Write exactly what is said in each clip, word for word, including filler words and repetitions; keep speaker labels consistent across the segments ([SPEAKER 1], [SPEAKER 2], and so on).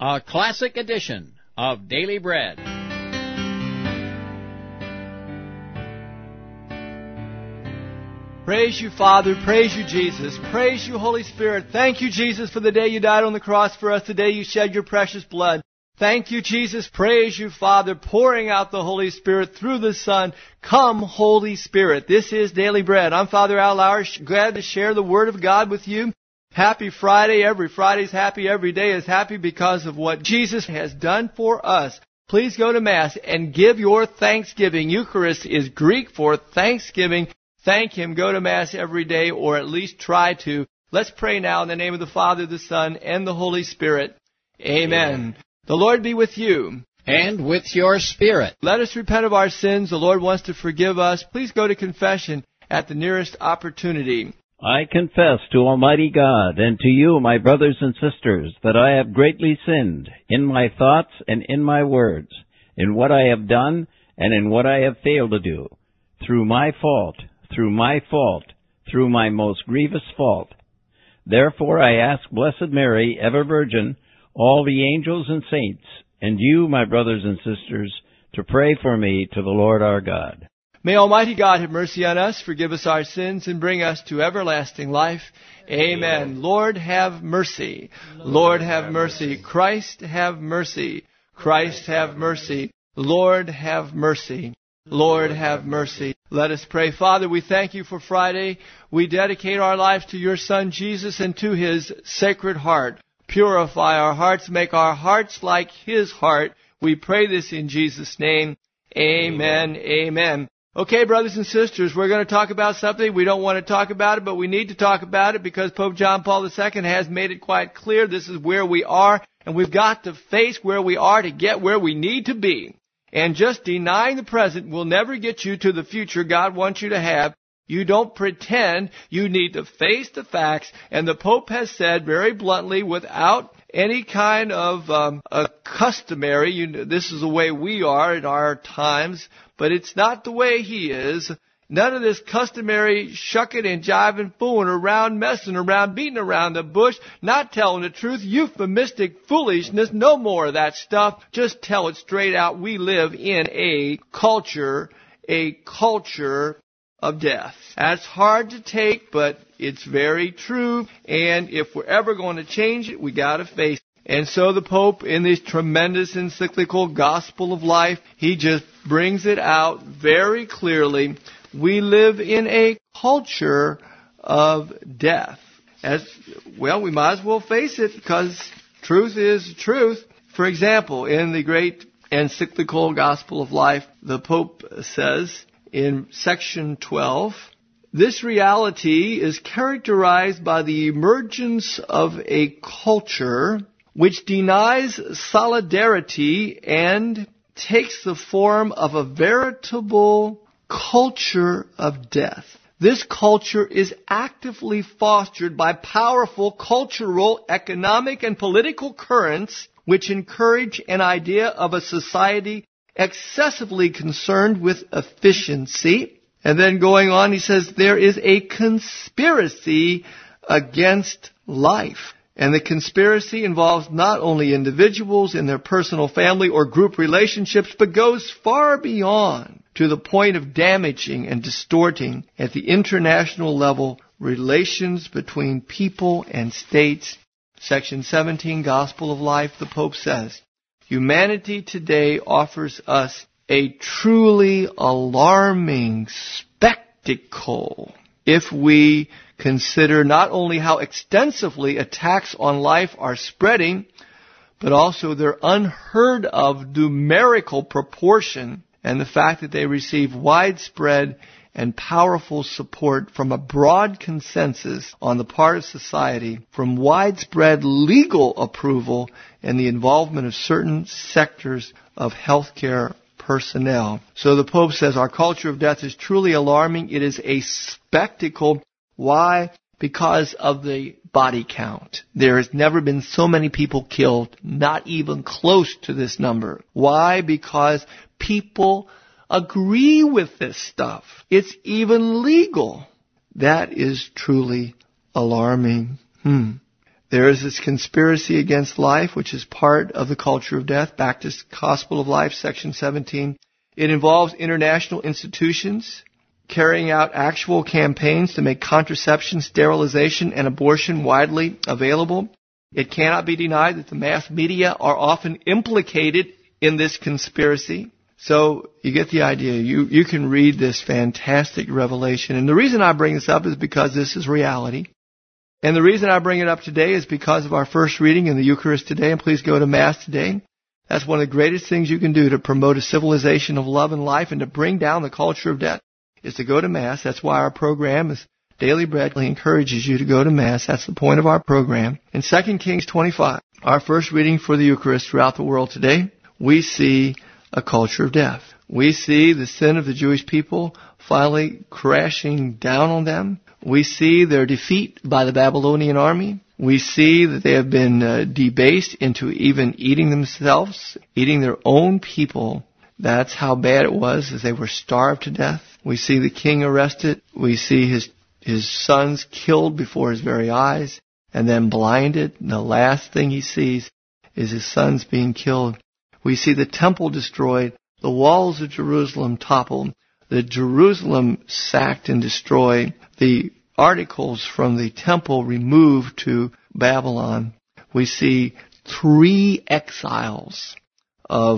[SPEAKER 1] a classic edition of Daily Bread.
[SPEAKER 2] Praise you, Father. Praise you, Jesus. Praise you, Holy Spirit. Thank you, Jesus, for the day you died on the cross for us, the day you shed your precious blood. Thank you, Jesus. Praise you, Father, pouring out the Holy Spirit through the Son. Come, Holy Spirit. This is Daily Bread. I'm Father Al Lauer, glad to share the Word of God with you. Happy Friday. Every Friday is happy. Every day is happy because of what Jesus has done for us. Please go to Mass and give your thanksgiving. Eucharist is Greek for thanksgiving. Thank Him. Go to Mass every day, or at least try to. Let's pray now in the name of the Father, the Son, and the Holy Spirit. Amen. Amen. The Lord be with you.
[SPEAKER 1] And with your spirit.
[SPEAKER 2] Let us repent of our sins. The Lord wants to forgive us. Please go to confession at the nearest opportunity.
[SPEAKER 3] I confess to Almighty God and to you, my brothers and sisters, that I have greatly sinned in my thoughts and in my words, in what I have done and in what I have failed to do, through my fault, through my fault, through my most grievous fault. Therefore I ask Blessed Mary, ever Virgin, all the angels and saints, and you, my brothers and sisters, to pray for me to the Lord our God.
[SPEAKER 2] May Almighty God have mercy on us, forgive us our sins, and bring us to everlasting life. Amen. Lord, have mercy. Lord, have mercy. Christ, have mercy. Christ, have mercy. Lord, have mercy. Lord, have mercy. Let us pray. Father, we thank you for Friday. We dedicate our lives to your Son, Jesus, and to His Sacred Heart. Purify our hearts, make our hearts like His heart. We pray this in Jesus' name. Amen. Amen. Amen. Okay, brothers and sisters, we're going to talk about something. We don't want to talk about it, but we need to talk about it because Pope John Paul the Second has made it quite clear this is where we are, and we've got to face where we are to get where we need to be. And just denying the present will never get you to the future God wants you to have. You don't pretend. You need to face the facts. And the Pope has said very bluntly, without any kind of um, a customary, you know, this is the way we are in our times, but it's not the way he is. None of this customary shucking and jiving, fooling around, messing around, beating around the bush, not telling the truth, euphemistic foolishness, no more of that stuff. Just tell it straight out. We live in a culture, a culture of death. That's hard to take, but it's very true. And if we're ever going to change it, we got to face it. And so the Pope, in this tremendous encyclical Gospel of Life, he just brings it out very clearly. We live in a culture of death. As well, we might as well face it because truth is truth. For example, in the great encyclical Gospel of Life, the Pope says in section twelve, this reality is characterized by the emergence of a culture which denies solidarity and takes the form of a veritable culture of death. This culture is actively fostered by powerful cultural, economic, and political currents which encourage an idea of a society excessively concerned with efficiency. And then going on, he says, there is a conspiracy against life. And the conspiracy involves not only individuals in their personal, family, or group relationships, but goes far beyond to the point of damaging and distorting at the international level relations between people and states. Section seventeen, Gospel of Life, the Pope says, humanity today offers us a truly alarming spectacle if we consider not only how extensively attacks on life are spreading, but also their unheard of numerical proportion and the fact that they receive widespread and powerful support from a broad consensus on the part of society, from widespread legal approval and the involvement of certain sectors of healthcare personnel. So the Pope says our culture of death is truly alarming. It is a spectacle. Why? Because of the body count. There has never been so many people killed, not even close to this number. Why? Because people agree with this stuff. It's even legal. That is truly alarming. Hmm. There is this conspiracy against life, which is part of the culture of death. Baptist Gospel of Life, section seventeen. It involves international institutions carrying out actual campaigns to make contraception, sterilization, and abortion widely available. It cannot be denied that the mass media are often implicated in this conspiracy. So you get the idea. You, you can read this fantastic revelation. And the reason I bring this up is because this is reality. And the reason I bring it up today is because of our first reading in the Eucharist today. And please go to Mass today. That's one of the greatest things you can do to promote a civilization of love and life and to bring down the culture of death, is to go to Mass. That's why our program is Daily Bread. He encourages you to go to Mass. That's the point of our program. In Second Kings twenty-five, our first reading for the Eucharist throughout the world today, we see a culture of death. We see the sin of the Jewish people finally crashing down on them. We see their defeat by the Babylonian army. We see that they have been uh, debased into even eating themselves, eating their own people. That's how bad it was, as they were starved to death. We see the king arrested. We see his his sons killed before his very eyes and then blinded. And the last thing he sees is his sons being killed. We see the temple destroyed, the walls of Jerusalem toppled, the Jerusalem sacked and destroyed, the articles from the temple removed to Babylon. We see three exiles of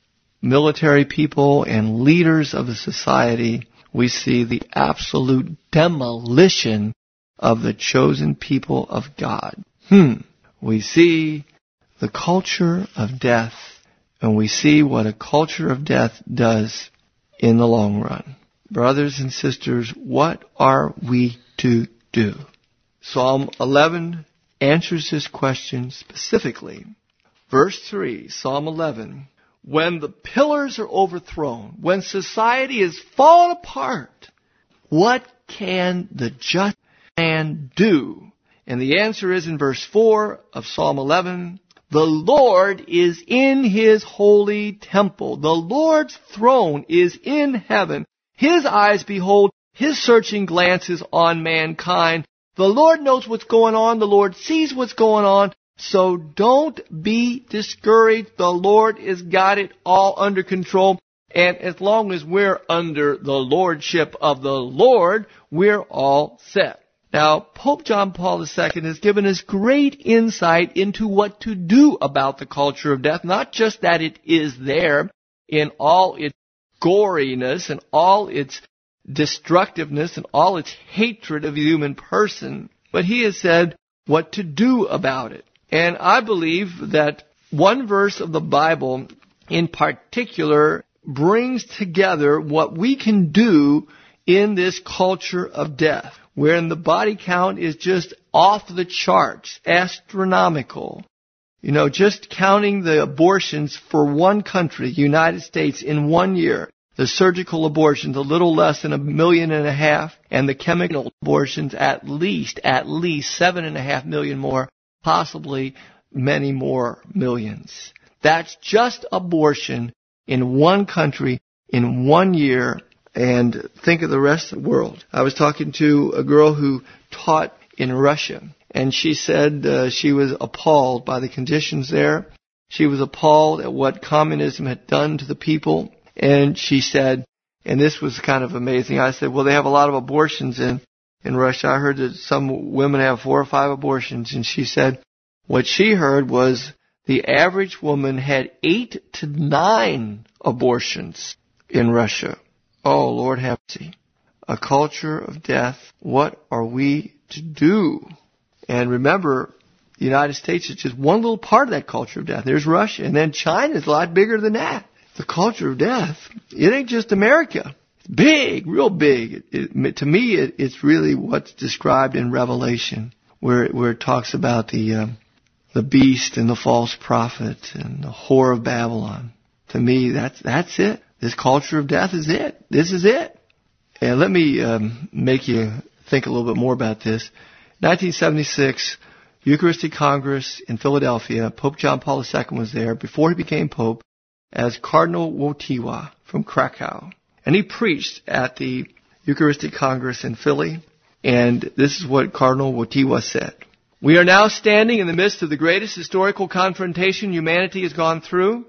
[SPEAKER 2] military people and leaders of the society. We see the absolute demolition of the chosen people of God. Hmm. We see the culture of death, and we see what a culture of death does in the long run. Brothers and sisters, what are we to do? Psalm eleven answers this question specifically. Verse three, Psalm eleven. When the pillars are overthrown, when society is fallen apart, what can the just man do? And the answer is in verse four of Psalm eleven. The Lord is in His holy temple. The Lord's throne is in heaven. His eyes behold, His searching glances on mankind. The Lord knows what's going on. The Lord sees what's going on. So don't be discouraged. The Lord has got it all under control. And as long as we're under the lordship of the Lord, we're all set. Now, Pope John Paul the Second has given us great insight into what to do about the culture of death. Not just that it is there in all its goriness and all its destructiveness and all its hatred of the human person, but he has said what to do about it. And I believe that one verse of the Bible in particular brings together what we can do in this culture of death, wherein the body count is just off the charts, astronomical. You know, just counting the abortions for one country, the United States, in one year, the surgical abortions a little less than a million and a half, and the chemical abortions at least, at least seven and a half million more, possibly many more millions. That's just abortion in one country, in one year, and think of the rest of the world. I was talking to a girl who taught in Russia, and she said uh, she was appalled by the conditions there. She was appalled at what communism had done to the people. And she said, and this was kind of amazing, I said, well, they have a lot of abortions in, in Russia. I heard that some women have four or five abortions. And she said what she heard was the average woman had eight to nine abortions in Russia. Oh, Lord have mercy. A culture of death. What are we to do? And remember, the United States is just one little part of that culture of death. There's Russia, and then China is a lot bigger than that. The culture of death, it ain't just America. It's big, real big. It, it, to me, it, it's really what's described in Revelation, where, where it talks about the uh, the beast and the false prophet and the whore of Babylon. To me, that's that's it. This culture of death is it. This is it. And let me um, make you think a little bit more about this. nineteen seventy-six, Eucharistic Congress in Philadelphia. Pope John Paul the Second was there before he became Pope, as Cardinal Wojtyła from Krakow. And he preached at the Eucharistic Congress in Philly. And this is what Cardinal Wojtyła said. We are now standing in the midst of the greatest historical confrontation humanity has gone through.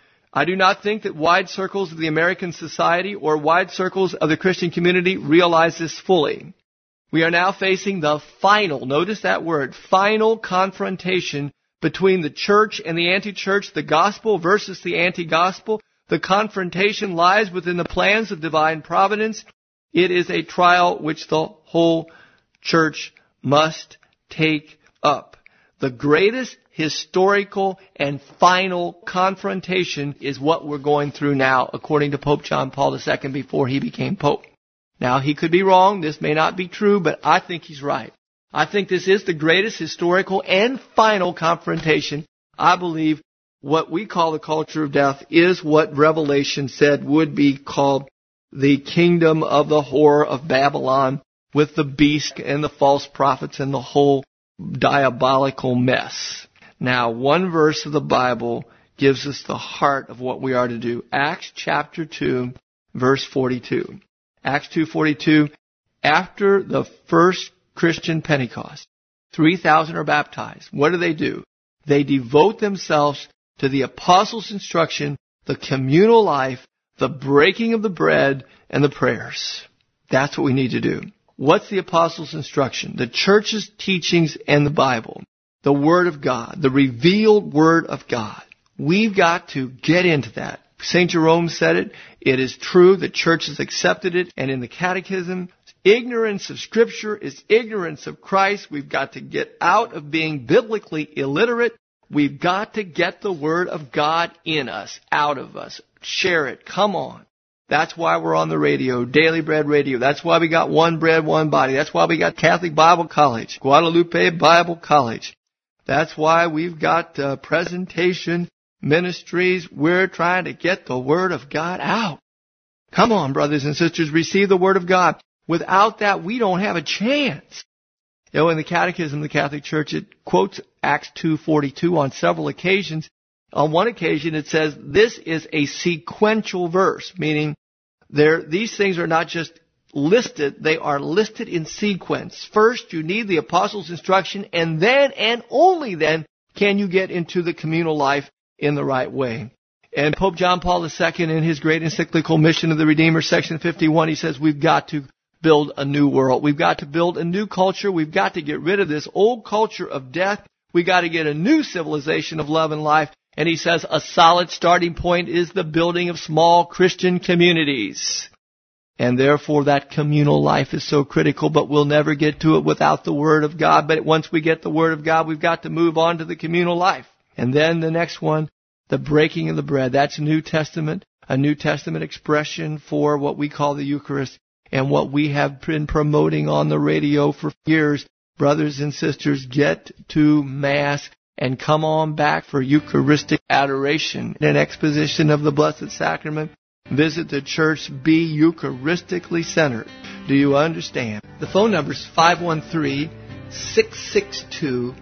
[SPEAKER 2] I do not think that wide circles of the American society or wide circles of the Christian community realize this fully. We are now facing the final, notice that word, final confrontation between the church and the anti-church, the gospel versus the anti-gospel. The confrontation lies within the plans of divine providence. It is a trial which the whole church must take up. The greatest historical and final confrontation is what we're going through now, according to Pope John Paul the Second before he became Pope. Now, he could be wrong. This may not be true, but I think he's right. I think this is the greatest historical and final confrontation. I believe what we call the culture of death is what Revelation said would be called the kingdom of the whore of Babylon, with the beast and the false prophets and the whole diabolical mess. Now, one verse of the Bible gives us the heart of what we are to do. Acts chapter two, verse forty-two. Acts two forty-two, after the first Christian Pentecost, three thousand are baptized. What do they do? They devote themselves to the apostles' instruction, the communal life, the breaking of the bread, and the prayers. That's what we need to do. What's the apostles' instruction? The church's teachings and the Bible. The Word of God. The revealed Word of God. We've got to get into that. Saint Jerome said it. It is true. The church has accepted it. And in the Catechism, ignorance of Scripture is ignorance of Christ. We've got to get out of being biblically illiterate. We've got to get the Word of God in us, out of us. Share it. Come on. That's why we're on the radio, Daily Bread Radio. That's why we got One Bread, One Body. That's why we got Catholic Bible College, Guadalupe Bible College. That's why we've got uh, presentation ministries. We're trying to get the Word of God out. Come on, brothers and sisters, receive the Word of God. Without that, we don't have a chance. You know, in the Catechism of the Catholic Church, it quotes Acts two forty-two on several occasions. On one occasion, it says this is a sequential verse, meaning there these things are not just listed, they are listed in sequence. First, you need the apostles' instruction, and then, and only then, can you get into the communal life in the right way. And Pope John Paul the Second, in his great encyclical Mission of the Redeemer, section fifty-one, he says we've got to build a new world. We've got to build a new culture. We've got to get rid of this old culture of death. We've got to get a new civilization of love and life. And he says a solid starting point is the building of small Christian communities. And therefore that communal life is so critical, but we'll never get to it without the Word of God. But once we get the Word of God, we've got to move on to the communal life. And then the next one, the breaking of the bread. That's New Testament, a New Testament expression for what we call the Eucharist and what we have been promoting on the radio for years. Brothers and sisters, get to Mass and come on back for Eucharistic adoration and exposition of the Blessed Sacrament. Visit the church. Be Eucharistically centered. Do you understand? The phone number is five one three, six six two,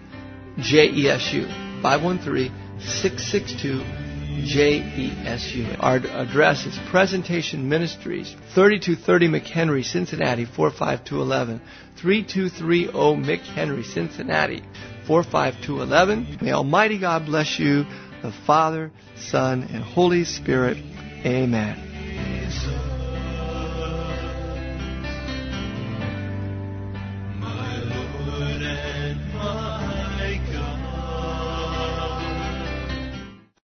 [SPEAKER 2] J E S U. five one three, six six two, J E S U. Our address is Presentation Ministries, thirty-two thirty McHenry, Cincinnati, four five two one one. thirty-two thirty McHenry, Cincinnati, four five two one one. May Almighty God bless you, the Father, Son, and Holy Spirit. Amen.